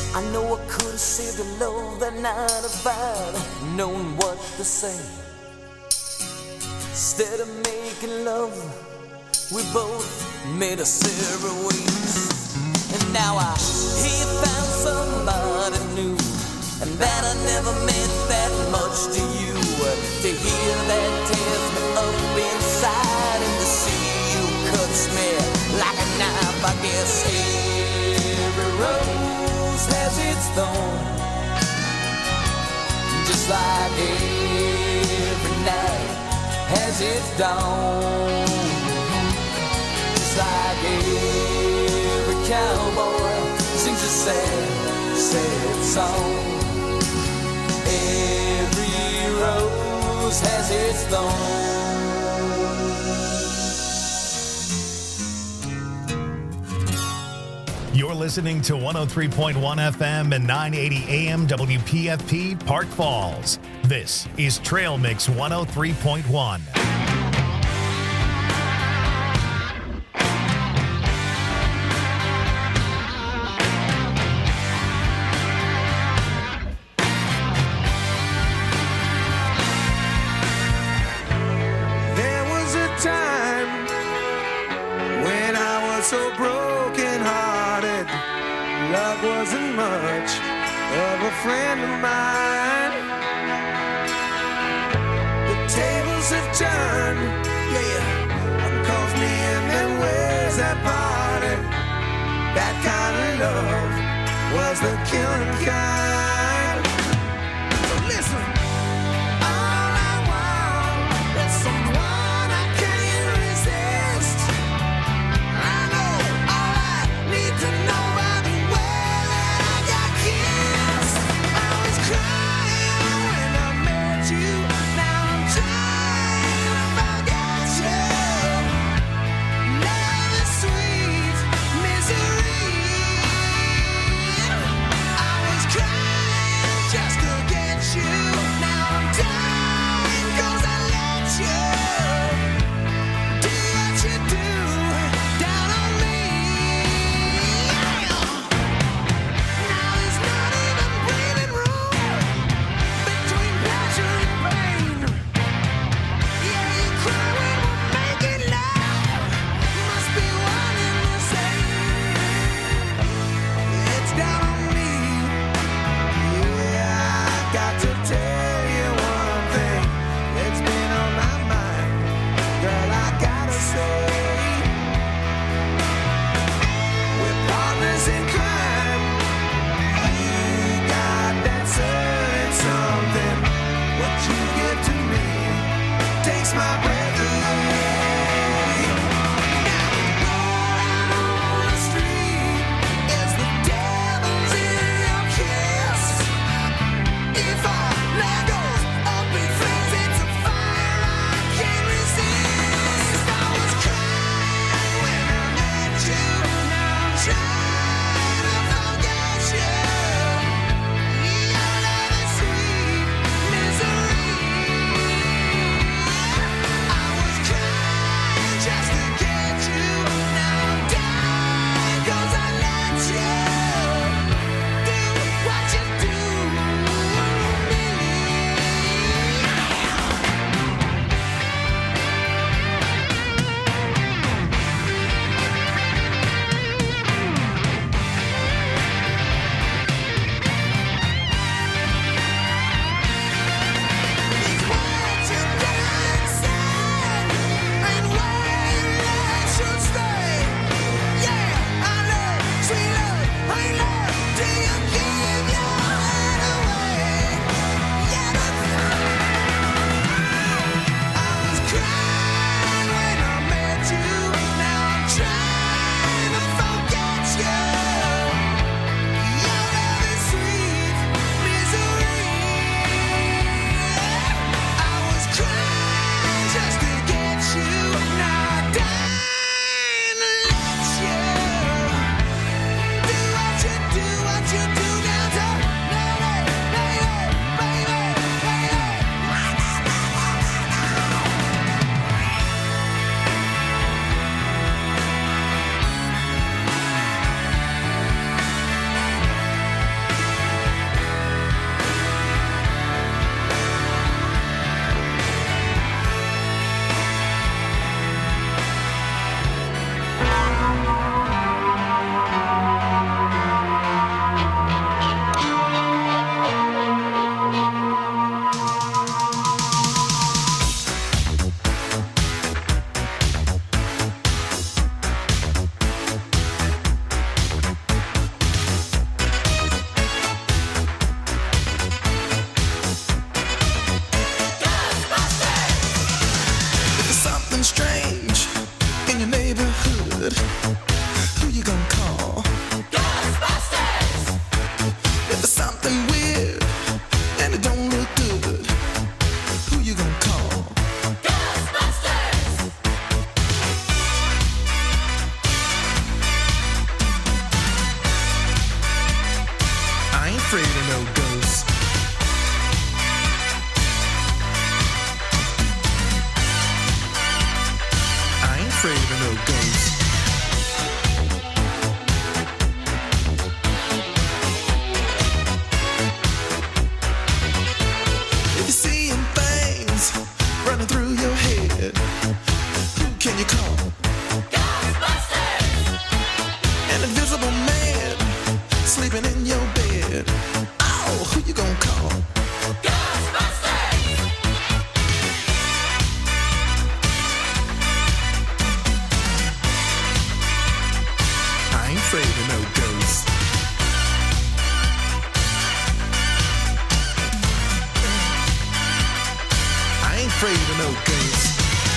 I know I could have saved a love that night if I'd known what to say. Instead of making love, we both made us separate ways. And now I hear you found somebody new, and that I never meant that much to you. To hear that tears me up inside, and to see you cuts me like a knife. I guess every rose has its thorn, just like every night has its dawn. Just like every cowboy sings a sad, sad song. Every rose has its thorn. You're listening to 103.1 FM and 980 AM WPFP Park Falls. This is Trail Mix 103.1. There was a time when I was so broken-hearted. Love wasn't much of a friend of mine. The tables have turned, yeah, 'cause me and them ways that parted. That kind of love was the killing kind. So listen, all I want is someone I can't resist. I know all I need to know by the way that I got kissed. I was crying when I met you. Now I'm trying to forget you. Love is sweet misery. I was crying afraid of no ghosts. I ain't afraid of no ghosts. If you're seeing things running through your head, who can you call? Ghostbusters! An invisible man sleeping in your bed. Oh, who you gonna call? Ghostbusters! I ain't afraid of no ghosts. I ain't afraid of no ghosts.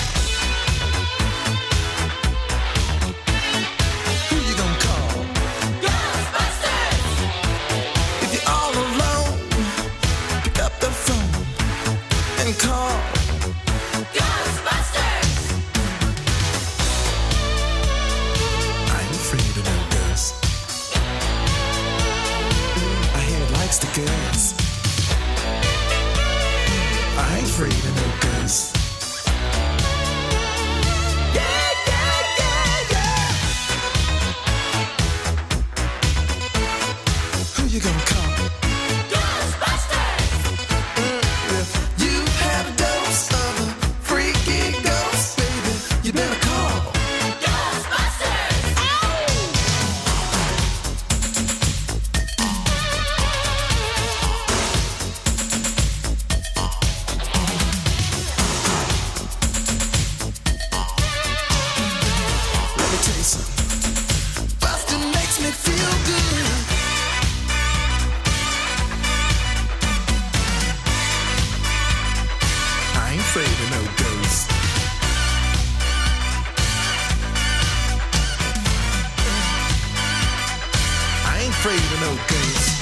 Who you gonna call? Ghostbusters! If you're all alone, pick up the phone and call Ghostbusters! I ain't afraid of no ghosts. I hear it likes the girls. I ain't afraid of no ghosts. Yeah, yeah, yeah, yeah. Who you gonna call? Ghostbusters! If you have a dose of a freaky ghost, baby, you better call Ghostbusters! Let me tell you something. Buster makes me feel good. I ain't afraid of no ghosts. I ain't afraid of no ghosts.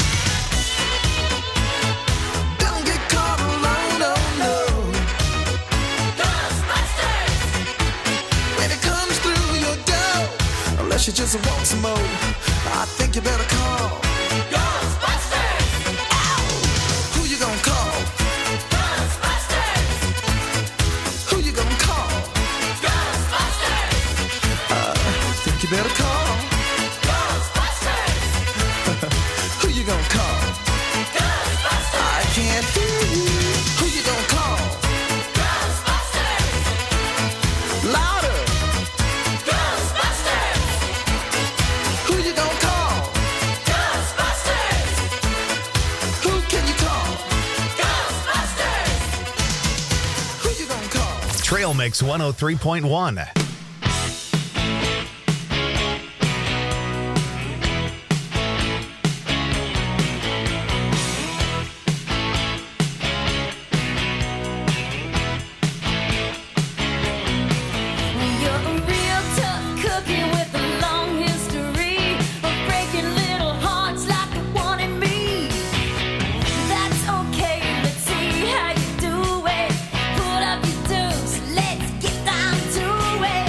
Don't get caught alone, oh no. Ghostbusters! When it comes through your door, unless you just want some more, I think you better call Ghostbusters! Ow! Who you gonna call? Ghostbusters! Who you gonna call? Ghostbusters! Think you better call Ghostbusters! Who you gonna call? Ghostbusters! I can't hear you. Who you gonna call? Ghostbusters! Louder! Ghostbusters! Who you gonna call? Ghostbusters! Who can you call? Ghostbusters! Who you gonna call? Trail Mix 103.1. You're a real tough cookie with a long history of breaking little hearts like the one in me. That's okay, let's see how you do it. Pull up your dukes, let's get down to it.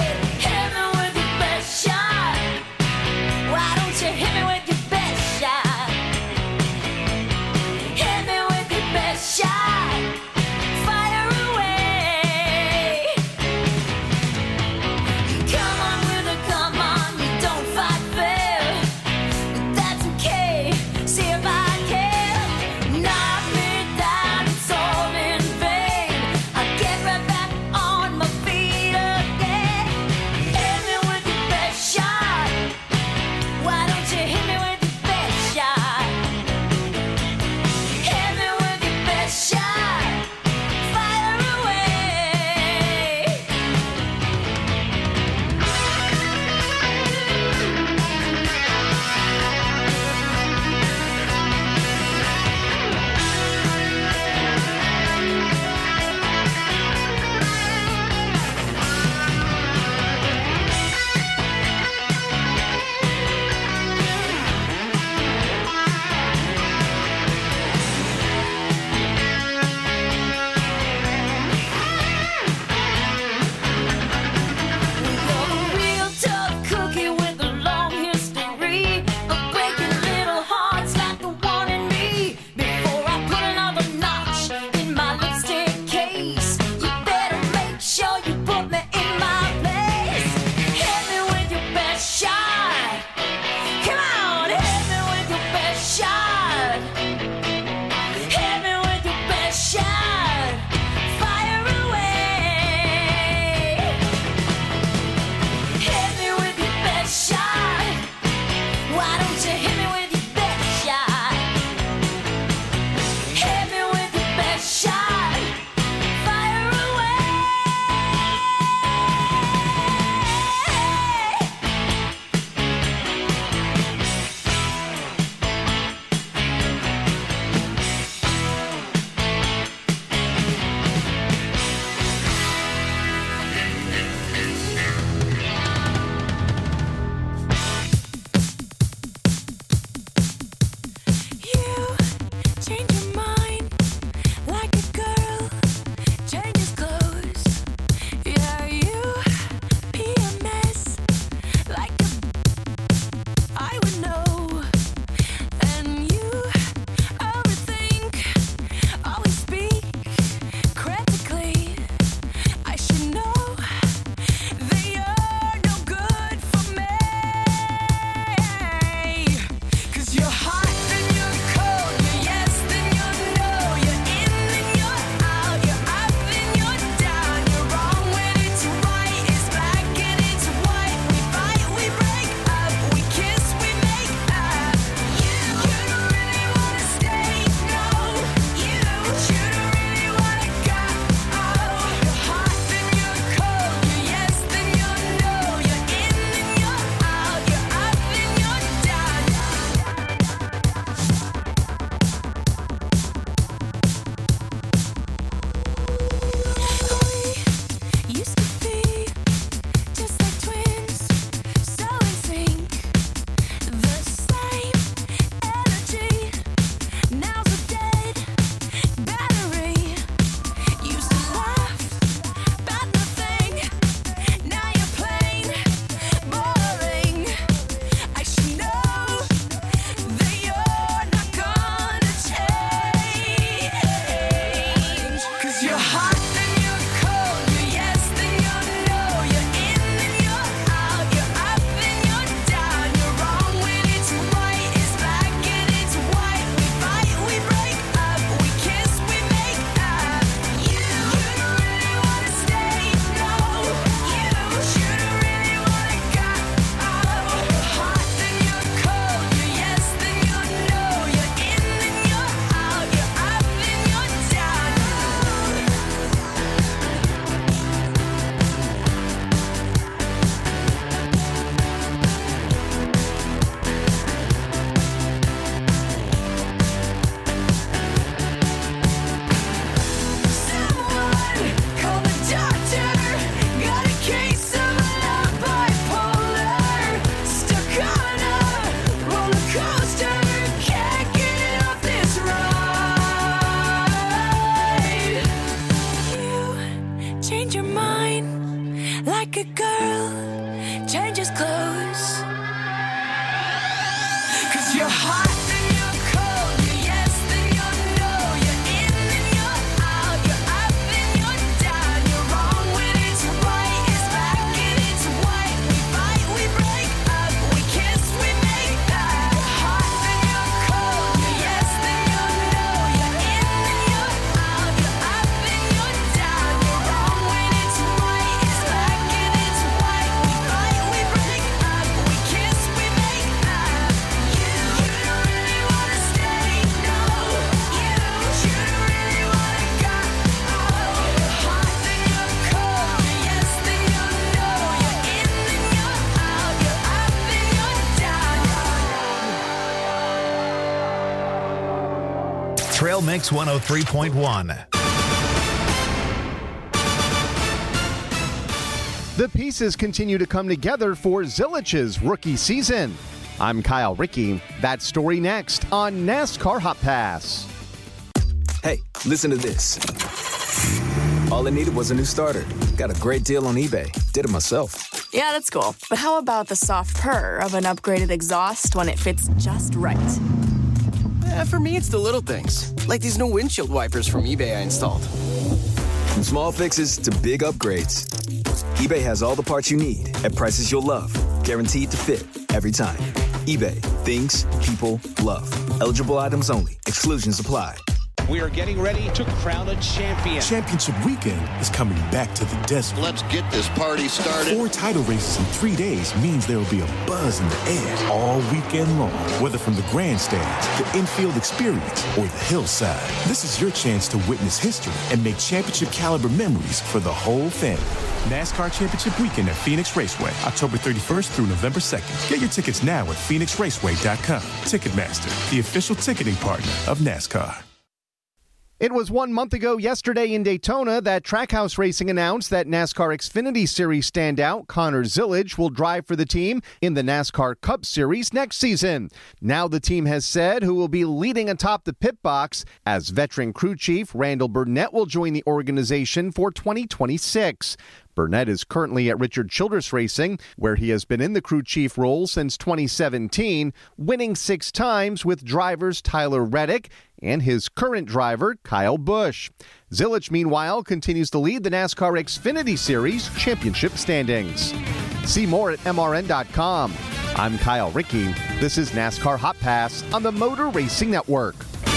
like a girl changes clothes. 'Cause you're hot, then you're cold, you're yes, then you're no, you're in, then you're out, you're up, then you're down, you're wrong when it's right, it's back and it's white. We fight, we break up, we kiss, we make up. You're hot, then you're cold, you're yes, then you're no, you're in, then you're out, you're up, then you're down, you're wrong when it's right, it's back and it's white. We fight, we break up, we kiss, we make up. You don't really wanna stay, no. You don't really wanna go. You're hot, then you're cold, you're yes, then you're no, you're in, then you're out, you're up, then you're down. Trail Mix 103.1. The pieces continue to come together for Zilich's rookie season. I'm Kyle Rickey. That story next on NASCAR Hot Pass. Hey, listen to this. All I needed was a new starter. Got a great deal on eBay. Did it myself. Yeah, that's cool. But how about the soft purr of an upgraded exhaust when it fits just right? For me, it's the little things, like these new windshield wipers from eBay I installed. From small fixes to big upgrades, eBay has all the parts you need at prices you'll love. Guaranteed to fit every time. eBay. Things people love. Eligible items only. Exclusions apply. We are getting ready to crown a champion. Championship weekend is coming back to the desert. Let's get this party started. 4 title races in 3 days means there will be a buzz in the air all weekend long. Whether from the grandstands, the infield experience, or the hillside, this is your chance to witness history and make championship caliber memories for the whole family. NASCAR Championship Weekend at Phoenix Raceway, October 31st through November 2nd. Get your tickets now at PhoenixRaceway.com. Ticketmaster, the official ticketing partner of NASCAR. It was 1 month ago yesterday in Daytona that Trackhouse Racing announced that NASCAR Xfinity Series standout Connor Zilisch will drive for the team in the NASCAR Cup Series next season. Now the team has said who will be leading atop the pit box, as veteran crew chief Randall Burnett will join the organization for 2026. Burnett is currently at Richard Childress Racing, where he has been in the crew chief role since 2017, winning 6 times with drivers Tyler Reddick and his current driver, Kyle Busch. Zilisch, meanwhile, continues to lead the NASCAR Xfinity Series championship standings. See more at MRN.com. I'm Kyle Rickey. This is NASCAR Hot Pass on the Motor Racing Network.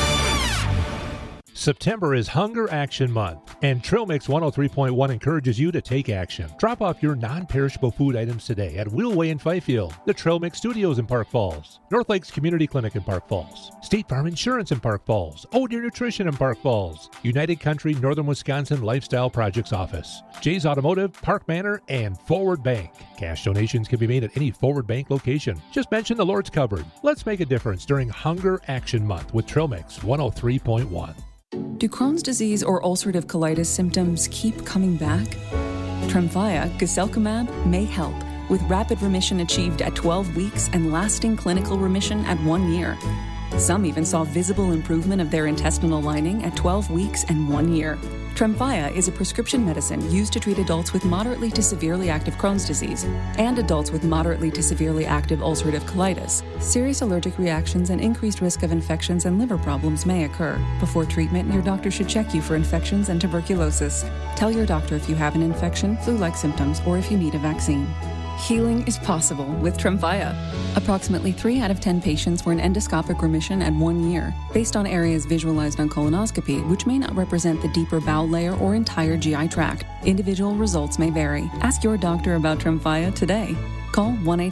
September is Hunger Action Month, and Trail Mix 103.1 encourages you to take action. Drop off your non-perishable food items today at Wheelway in Fifield, the Trail Mix Studios in Park Falls, North Lakes Community Clinic in Park Falls, State Farm Insurance in Park Falls, Oh Deer Nutrition in Park Falls, United Country Northern Wisconsin Lifestyle Projects Office, Jay's Automotive, Park Manor, and Forward Bank. Cash donations can be made at any Forward Bank location. Just mention the Lord's Cupboard. Let's make a difference during Hunger Action Month with Trail Mix 103.1. Do Crohn's disease or ulcerative colitis symptoms keep coming back? Tremfya, guselkumab, may help, with rapid remission achieved at 12 weeks and lasting clinical remission at 1 year. Some even saw visible improvement of their intestinal lining at 12 weeks and 1 year. Tremfya is a prescription medicine used to treat adults with moderately to severely active Crohn's disease and adults with moderately to severely active ulcerative colitis. Serious allergic reactions and increased risk of infections and liver problems may occur. Before treatment, your doctor should check you for infections and tuberculosis. Tell your doctor if you have an infection, flu-like symptoms, or if you need a vaccine. Healing is possible with Tremfya. Approximately 3 out of 10 patients were in endoscopic remission at 1 year, based on areas visualized on colonoscopy, which may not represent the deeper bowel layer or entire GI tract. Individual results may vary. Ask your doctor about Tremfya today. Call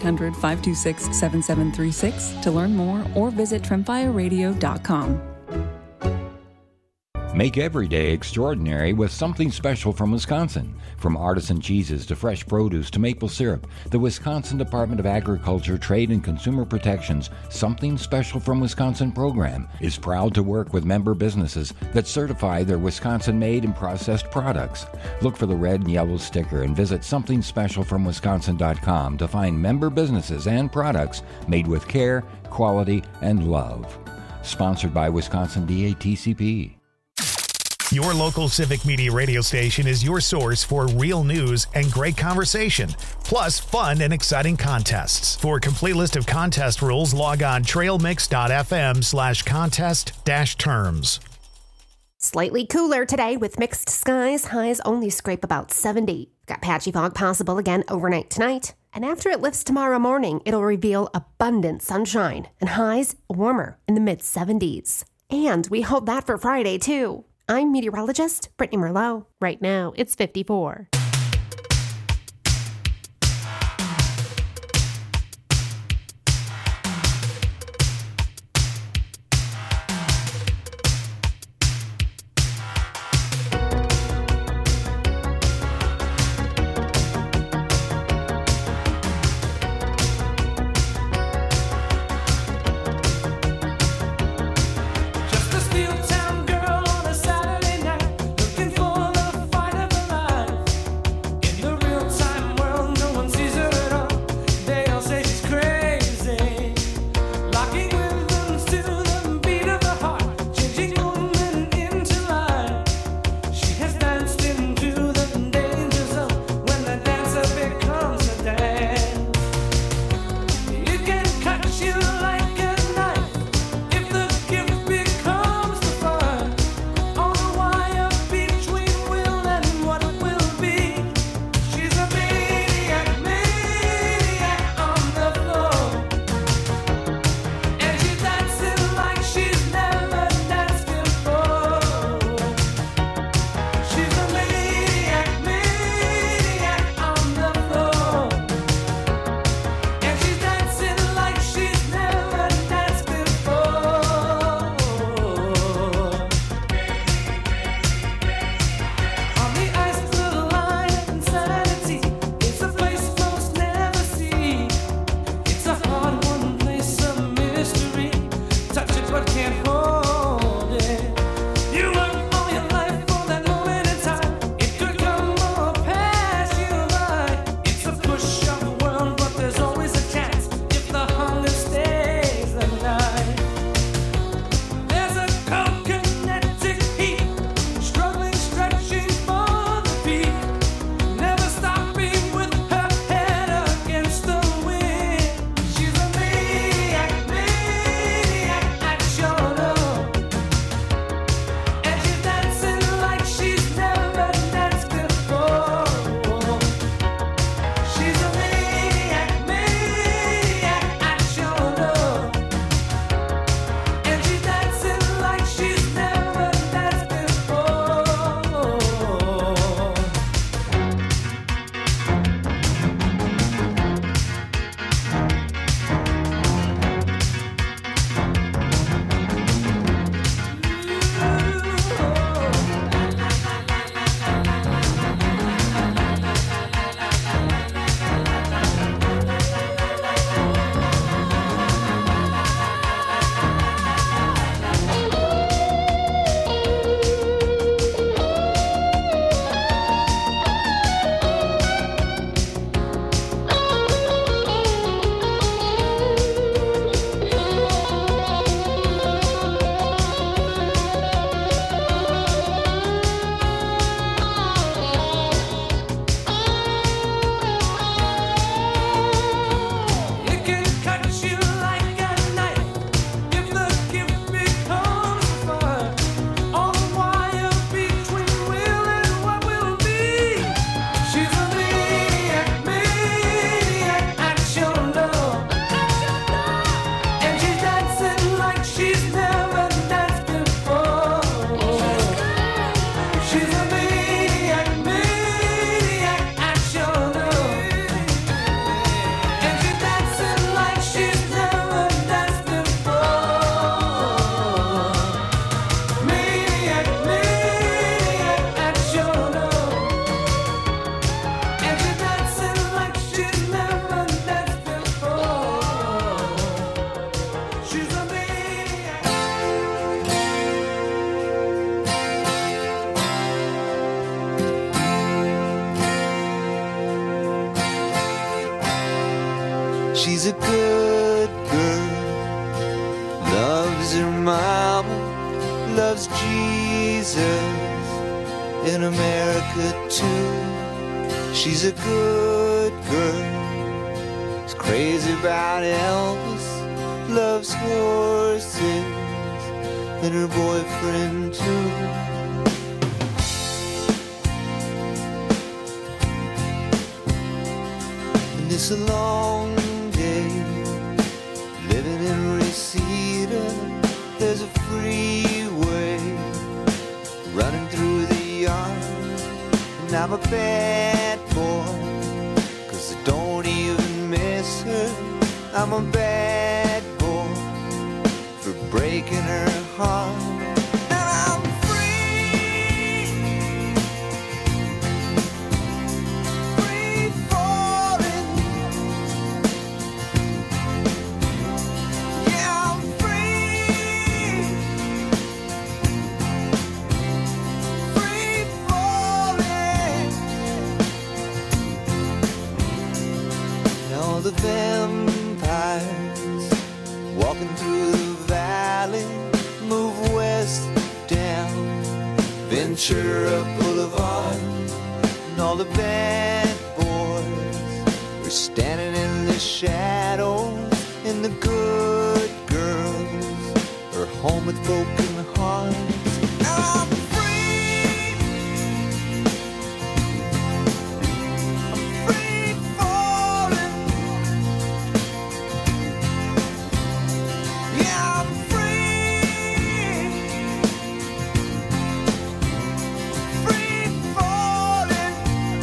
1-800-526-7736 to learn more or visit tremfyaradio.com. Make every day extraordinary with something special from Wisconsin. From artisan cheeses to fresh produce to maple syrup, the Wisconsin Department of Agriculture, Trade and Consumer Protection's Something Special from Wisconsin program is proud to work with member businesses that certify their Wisconsin-made and processed products. Look for the red and yellow sticker and visit somethingspecialfromwisconsin.com to find member businesses and products made with care, quality, and love. Sponsored by Wisconsin DATCP. Your local Civic Media radio station is your source for real news and great conversation, plus fun and exciting contests. For a complete list of contest rules, log on trailmix.fm/contest-terms. Slightly cooler today with mixed skies. Highs only scrape about 70. Got patchy fog possible again overnight tonight. And after it lifts tomorrow morning, it'll reveal abundant sunshine and highs warmer in the mid-70s. And we hold that for Friday, too. I'm meteorologist Brittany Merlot. Right now, it's 54. She's a good girl, loves her mama, loves Jesus. in America too. She's a good girl, is crazy about Elvis, loves horses, and her boyfriend too. And it's a long day living in Reseda. There's a freeway running through the yard, and I'm a bad boy, 'cause I don't even miss her. I'm a bad boy for breaking her heart. And I'm free, free falling. Yeah, I'm free, free falling. And all the vampires walking through the valley move west down Ventura Boulevard, and all the bad boys are standing in the shadows, and the good girls are home with broken hearts. I'm free, I'm free falling. Yeah, I'm free, free falling.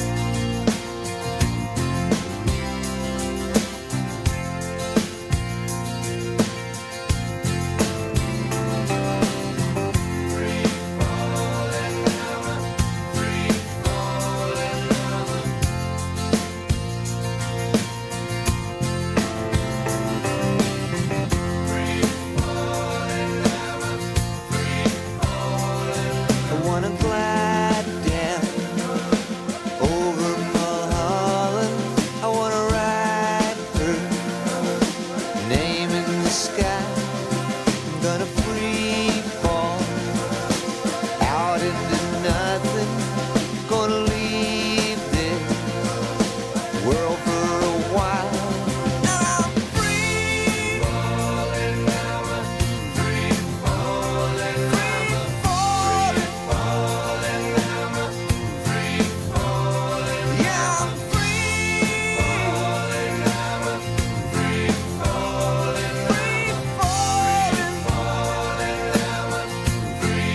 I wanna glide down over Mulholland. I wanna ride her name in the sky. I'm gonna free fall out into nothing. Gonna leave this world for a while. And I'm free falling, free falling, free falling, falling, free falling. Yeah, I'm free falling, free falling, free falling, free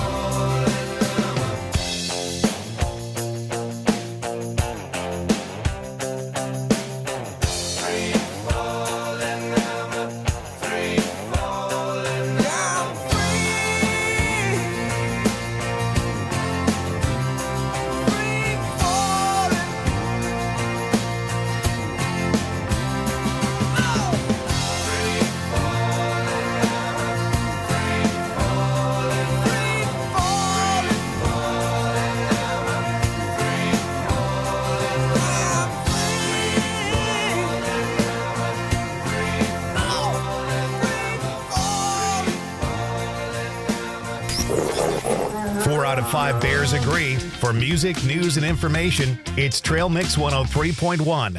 Four out of 5 Bears agree. For music, news, and information, it's Trail Mix 103.1.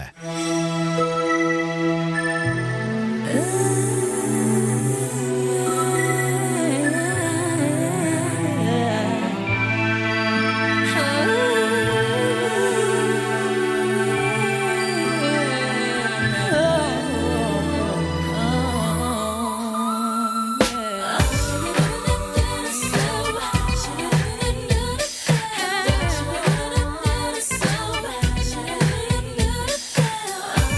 So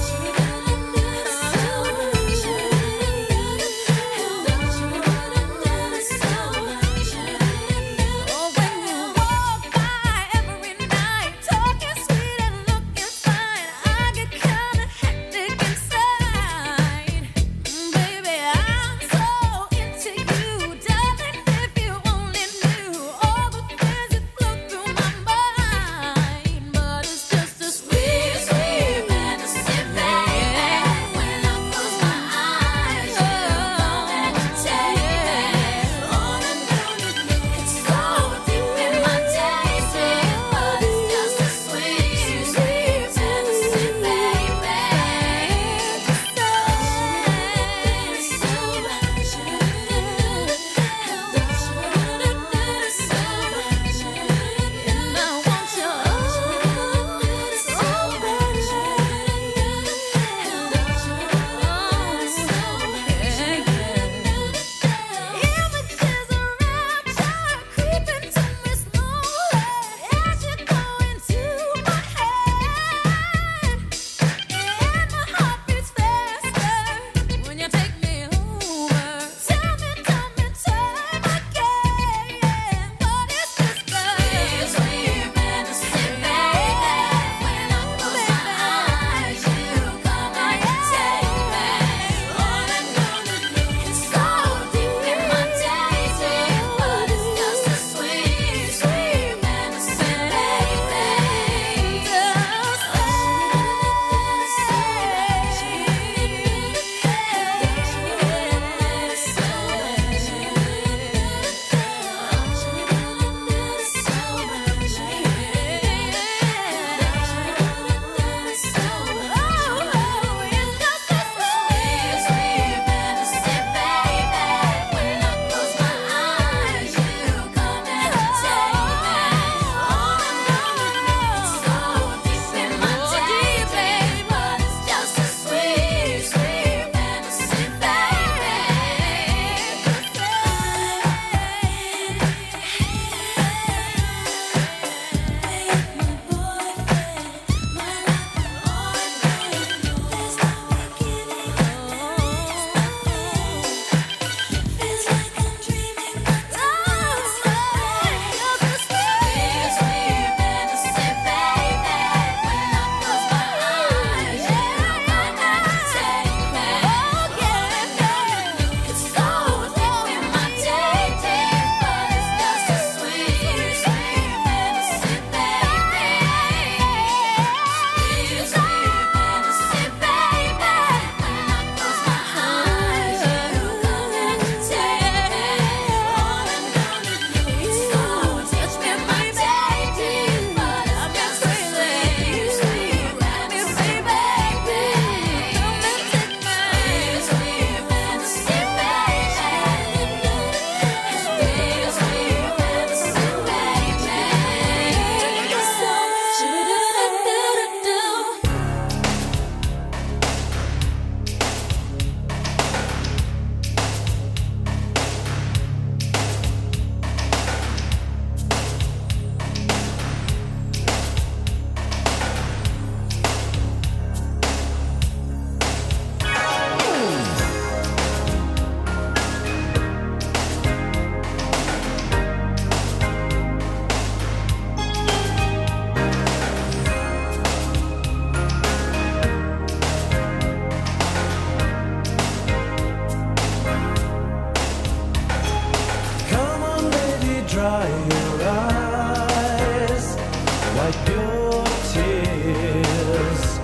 dry your eyes, wipe your tears.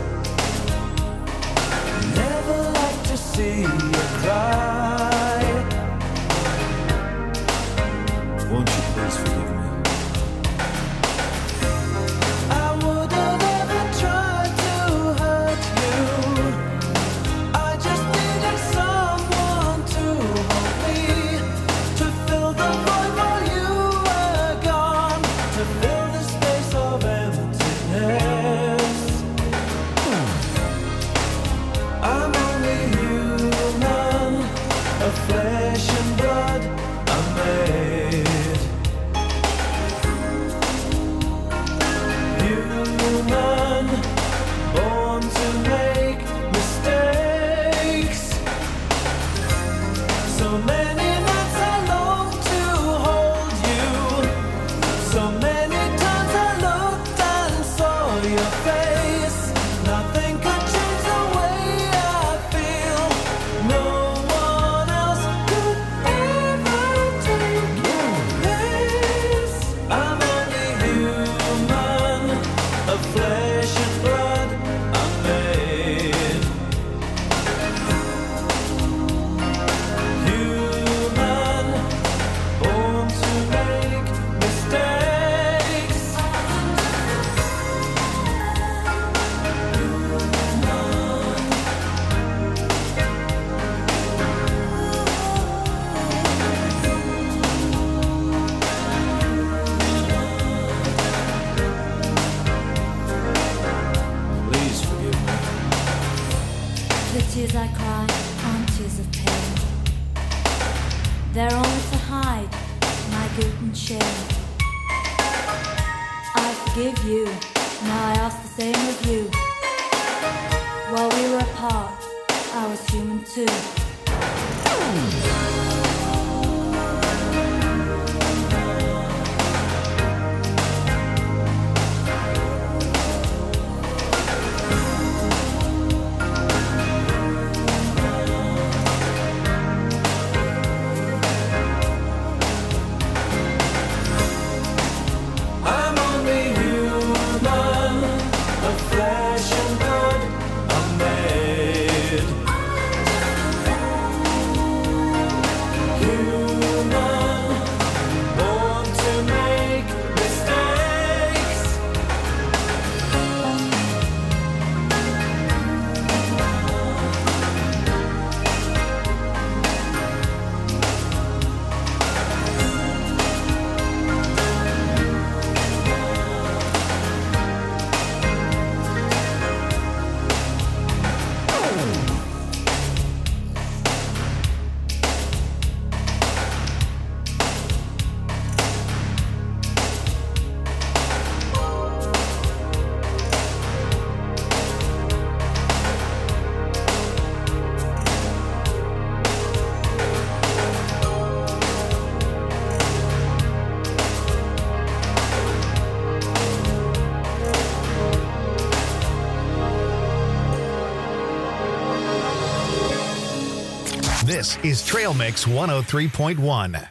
Never like to see you cry. Won't you please forgive me? I wouldn't ever try to hurt you. I just needed someone to hold me, to fill the void while you were gone, to fill the space of emptiness. I'm only human, of flesh and blood I'm made. Human, born to make mistakes. So many nights I long to hold you. So many times I looked and saw your face. Nothing could change the way I feel. No one else could ever take your place. I'm only human, of flesh and blood I'm made. Human, born to make mistakes. Please forgive me. The tears I cry aren't tears of pain. They're only to hide my guilt and shame. I forgive you, now I ask the same of you. While we were apart, I was human too. I'm only human, of flesh and blood I'm made. Human, born to make mistakes. This is Trail Mix 103.1.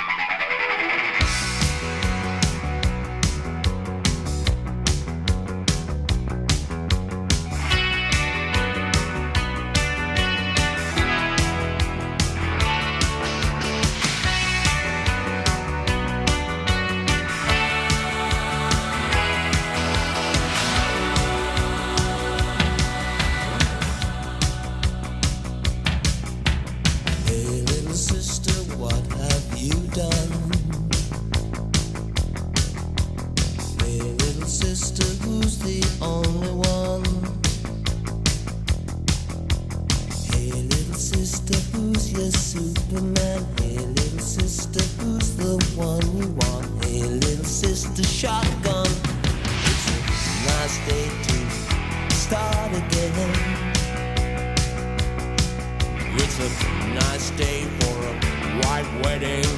Hey little sister, what have you done? Hey little sister, who's the only one? Hey little sister, who's your Superman? Hey little sister, who's the one you want? Hey little sister, shotgun. It's a nice day to start again. It's a nice day for a white wedding.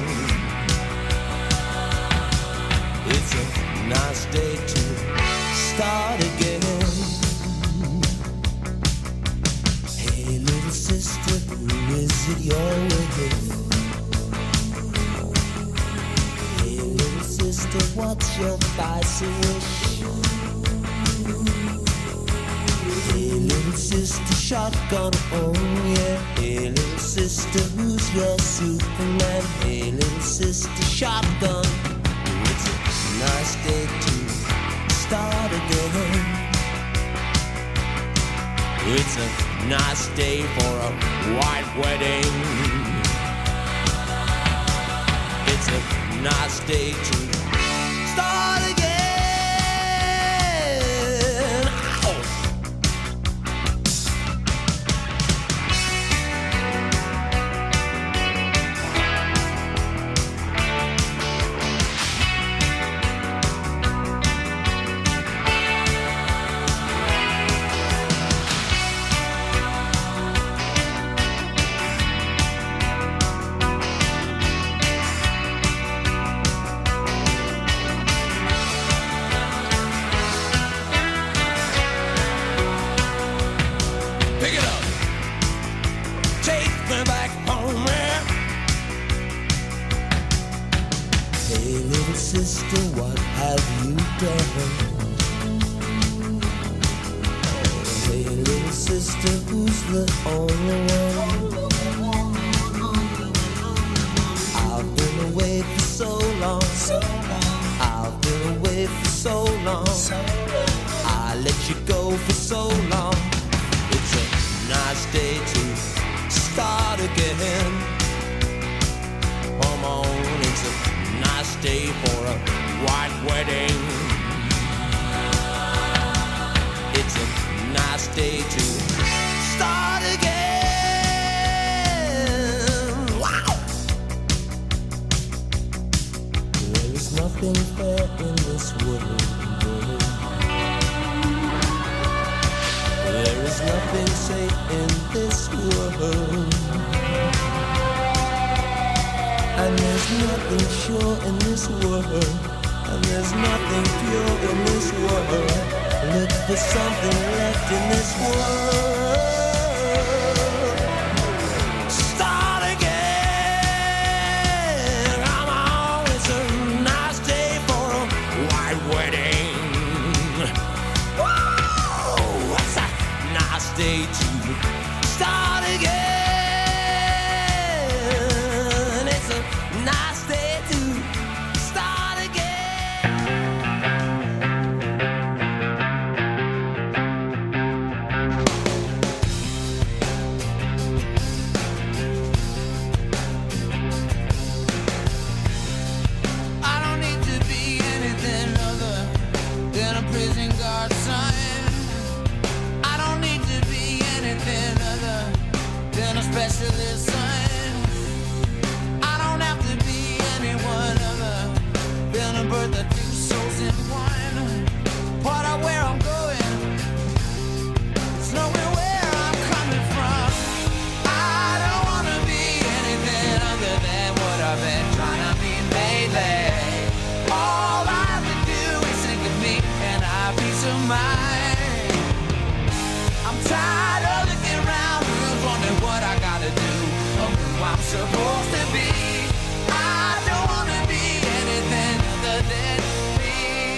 It's a nice day to start again. Hey little sister, who is it you're with? Hey what's your vice wish? Hey, little sister shotgun, oh yeah. Hey, little sister, who's your Superman? Hey, little sister shotgun. It's a nice day to start again. It's a nice day for a white wedding. It's a nice day to start again. Ow! Pick it up. Take me back home, man. Hey, little sister, what have you done? Hey, little sister, who's the only one? I've been away for so long. I've been away for so long. I let you go for so long. It's a nice day to start again. Come on, it's a nice day for a white wedding. It's a nice day to start again. Wow! There is nothing fair in this world. There is nothing safe in this world. And there's nothing sure in this world. And there's nothing pure in this world. Look for something left in this world. Start again. Come on, it's a nice day for a white wedding. Whoa, what's a nice day to start again? It's a nice day to start I don't need to be anything other than a prison guard son. I don't need to be anything other than a specialist son. I don't have to be anyone other than a bird that two souls in one. Part of where I'm going, it's knowing where I'm coming from. I don't wanna be anything other than what I've been trying to be lately. All I have to do is think of me and I have peace of mind. I'm tired of looking around, wondering what I gotta do, or who I'm supposed to be. I don't wanna be anything other than me.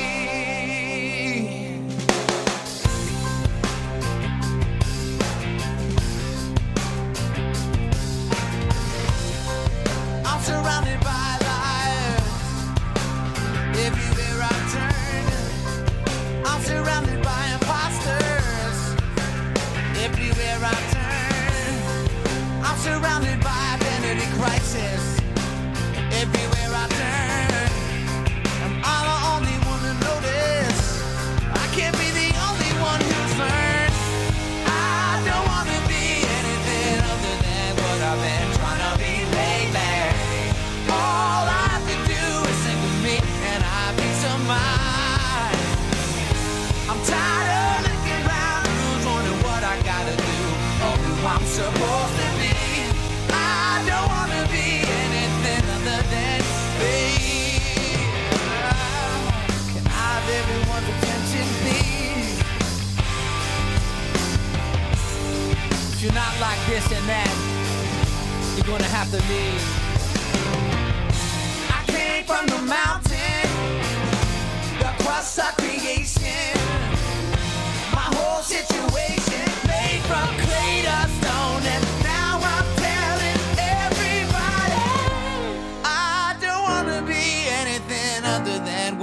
I'm surrounded by liars. Everywhere I turn, I'm surrounded by imposters. Everywhere I turn, I'm surrounded by identity crisis. Everywhere I turn, I'm the only one to notice. I can't be the only one who's learned. I don't wanna be anything other than what I've been trying to be lately. All I have to do is think of me and I have peace of mind. I'm tired of looking around, who's wondering what I gotta do, or who I'm supposed to be. I don't wanna be anything other than me. Can I have everyone's attention, please? If you're not like this and that, you're gonna have to leave. I came from the mountain,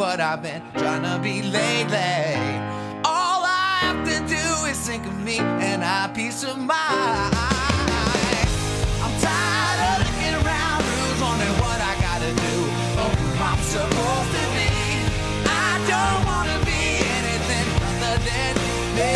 what I've been trying to be lately. All I have to do is think of me and I have peace of mind. I'm tired of looking around, who's wondering what I gotta do, or who I'm supposed to be. I don't wanna be anything other than me.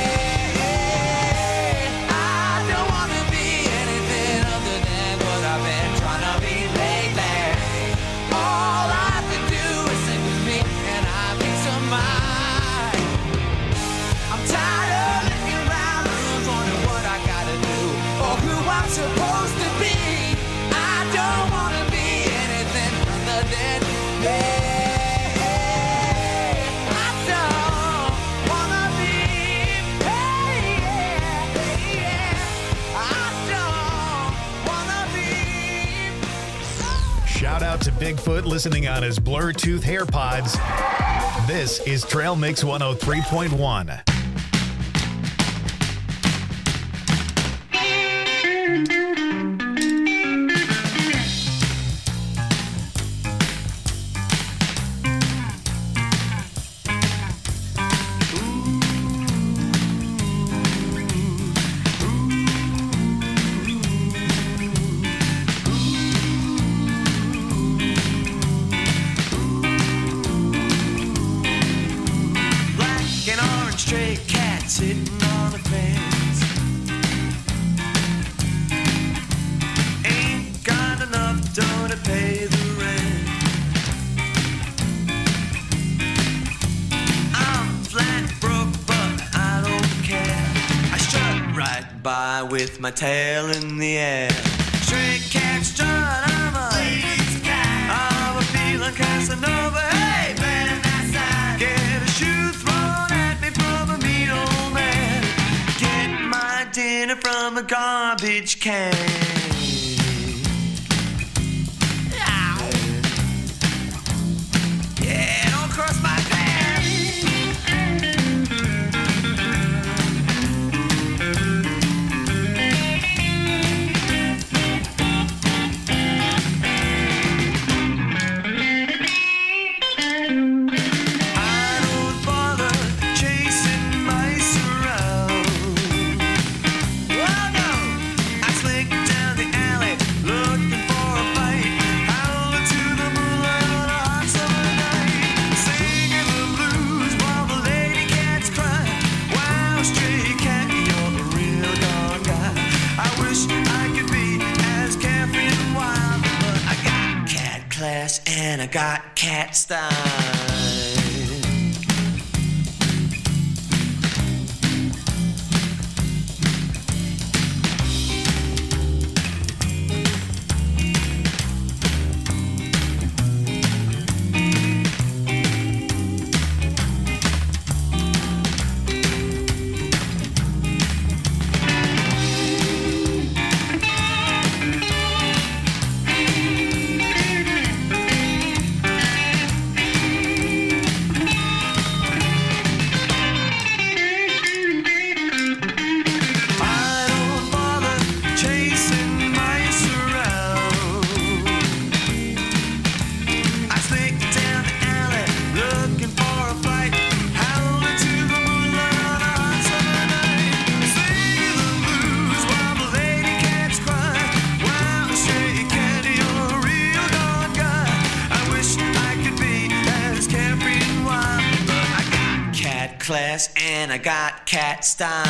I don't wanna be anything other than what I've been trying to be lately. All I have to do is think with me and I have peace of mind. I'm tired of looking around, who's wondering what I gotta do, or who I'm supposed to be. I don't wanna be anything other than me. Shout out to Bigfoot listening on his Bluetooth AirPods. This is Trail Mix 103.1. Stray cat sitting on the fence. Ain't got enough dough to pay the rent. I'm flat broke, but I don't care. I strut right by with my tail in the air. Stray cat strut, I'm a lady's cat. I'm a feeling Casanova. Hey, man, that's that. Get a shoe thrown at me from a mean old man. Get my dinner from a garbage can. Yeah, don't cross my path. And I got cat style. Class and I got cat style.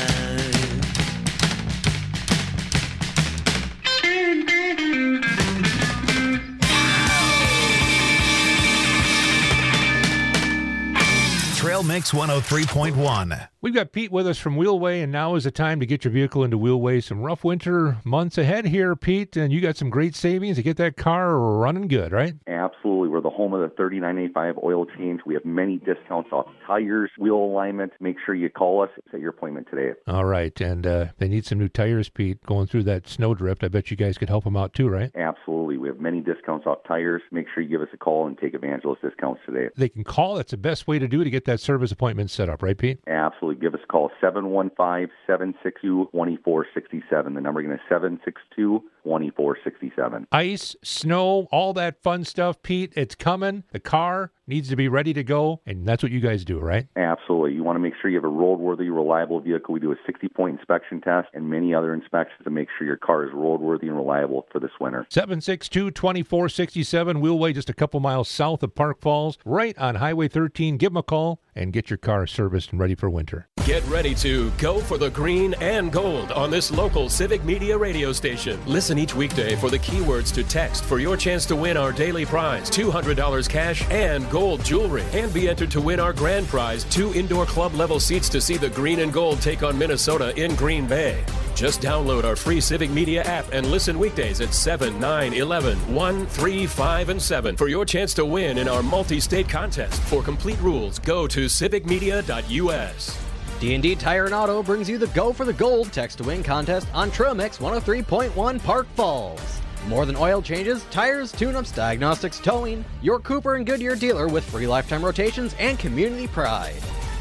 Trail Mix 103.1. We've got Pete with us from Wheelway, and now is the time to get your vehicle into Wheelway. Some rough winter months ahead here, Pete, and you got some great savings to get that car running good, right? Absolutely. We're the home of the 3985 oil change. We have many discounts off tires, wheel alignment. Make sure you call us. Set your appointment today. All right, and they need some new tires, Pete, going through that snowdrift. I bet you guys could help them out too, right? Absolutely. We have many discounts off tires. Make sure you give us a call and take advantage of those discounts today. They can call. That's the best way to do it to get that service appointment set up, right, Pete? Absolutely. Give us a call, 715-762-2467. The number again is 2467. Ice, snow, all that fun stuff, Pete, it's coming. The car needs to be ready to go, and that's what you guys do, right? Absolutely. You want to make sure you have a roadworthy, reliable vehicle. We do a 60-point inspection test and many other inspections to make sure your car is roadworthy and reliable for this winter. 762-2467, Wheelway, just a couple miles south of Park Falls, right on Highway 13. Give them a call and get your car serviced and ready for winter. Get ready to go for the green and gold on this local Civic Media radio station. Listen each weekday for the keywords to text for your chance to win our daily prize, $200 cash and gold jewelry, and be entered to win our grand prize, 2 indoor club level seats to see the green and gold take on Minnesota in Green Bay. Just download our free Civic Media app and listen weekdays at 7, 9, 11, 1, 3, 5, and 7 for your chance to win in our multi-state contest. For complete rules, go to civicmedia.us. D&D Tire and Auto brings you the Go for the Gold Text to Win contest on Trail Mix 103.1 Park Falls. More than oil changes, tires, tune-ups, diagnostics, towing, your Cooper and Goodyear dealer with free lifetime rotations and community pride.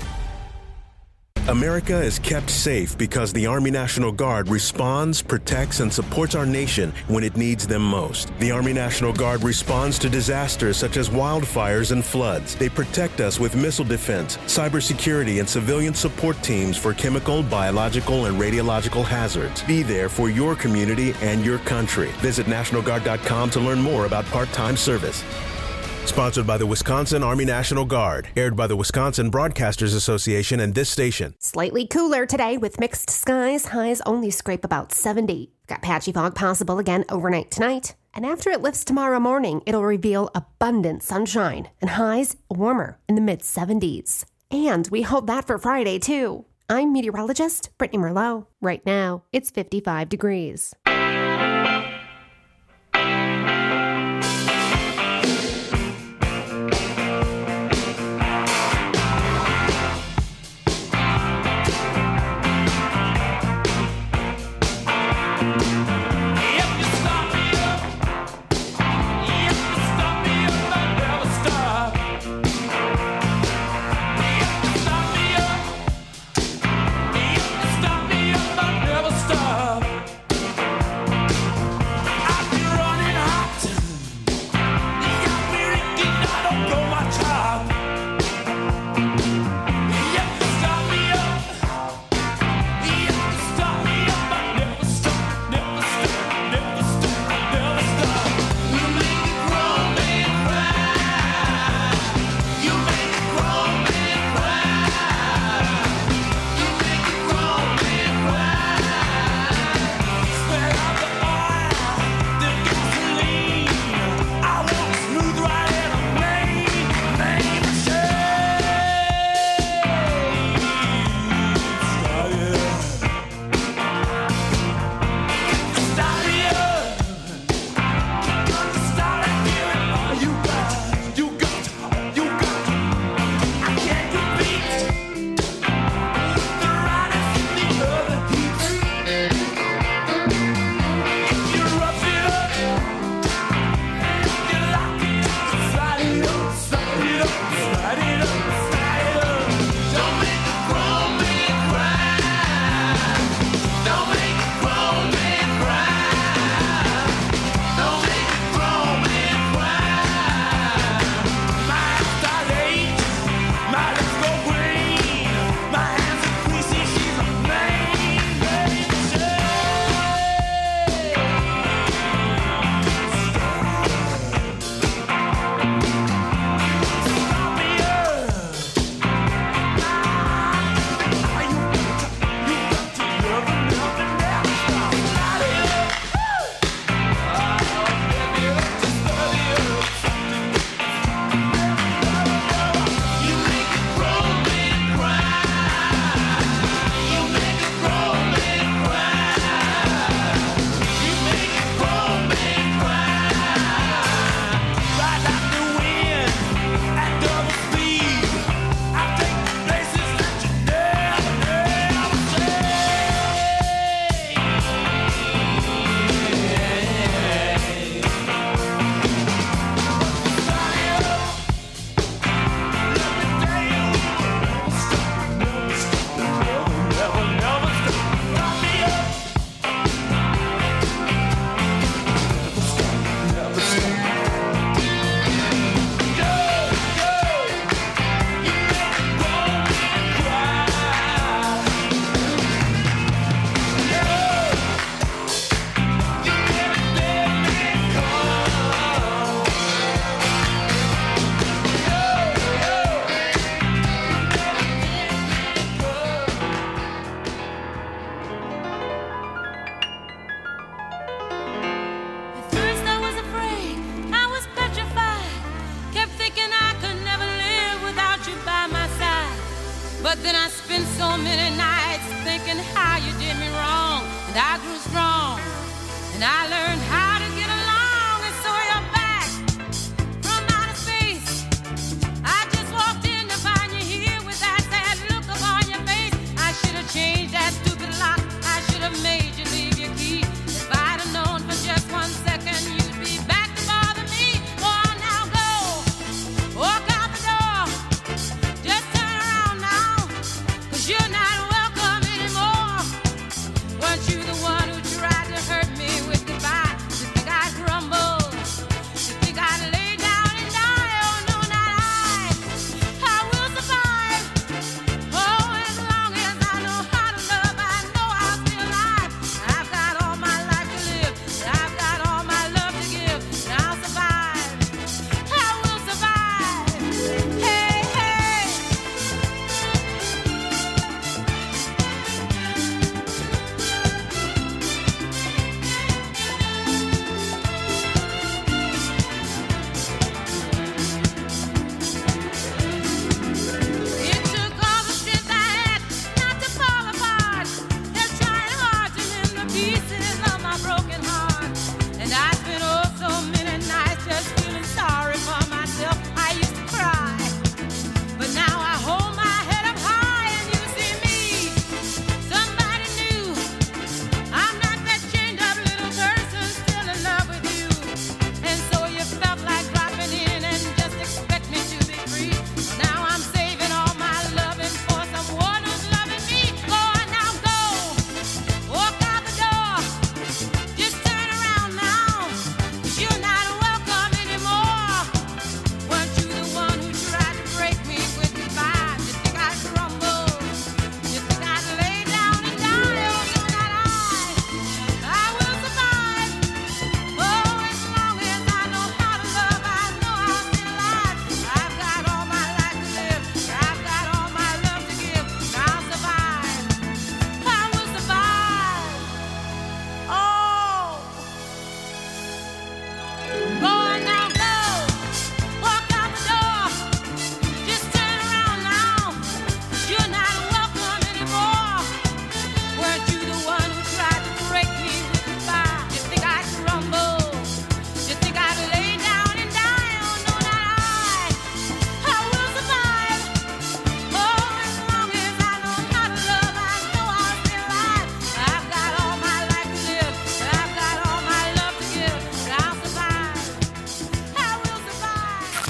America is kept safe because the Army National Guard responds, protects, and supports our nation when it needs them most. The Army National Guard responds to disasters such as wildfires and floods. They protect us with missile defense, cybersecurity, and civilian support teams for chemical, biological, and radiological hazards. Be there for your community and your country. Visit NationalGuard.com to learn more about part-time service. Sponsored by the Wisconsin Army National Guard. Aired by the Wisconsin Broadcasters Association and this station. Slightly cooler today with mixed skies. Highs only scrape about 70. Got patchy fog possible again overnight tonight. And after it lifts tomorrow morning, it'll reveal abundant sunshine and highs warmer in the mid-70s. And we hold that for Friday, too. I'm meteorologist Brittany Merlot. Right now, it's 55 degrees.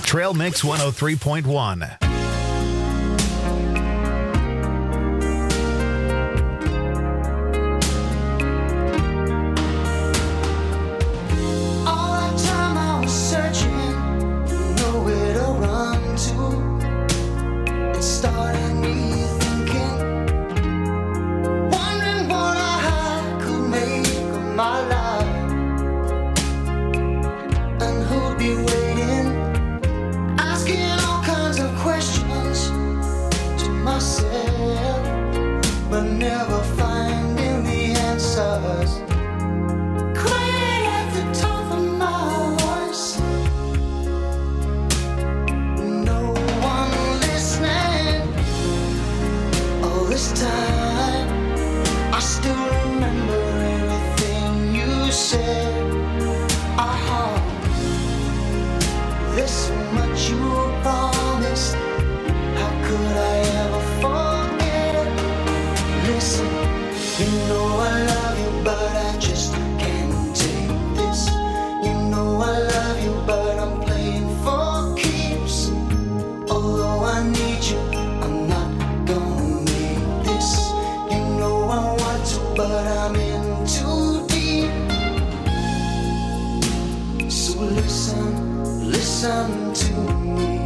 Trail Mix 103.1. All that time I was searching, nowhere to run to. It started me thinking, wondering what I could make of my life, and who'd be waiting, asking all kinds of questions to myself, but never finding the answers. Crying at the top of my voice, no one listening. All this time, I still remember everything you said. There's so much you promised. How could I ever forget? Listen, you know I love you, but I just can't take this. You know I love you, but I'm playing for keeps. Although I need you, I'm not gonna make this. You know I want to, but I'm in too deep. So listen to me.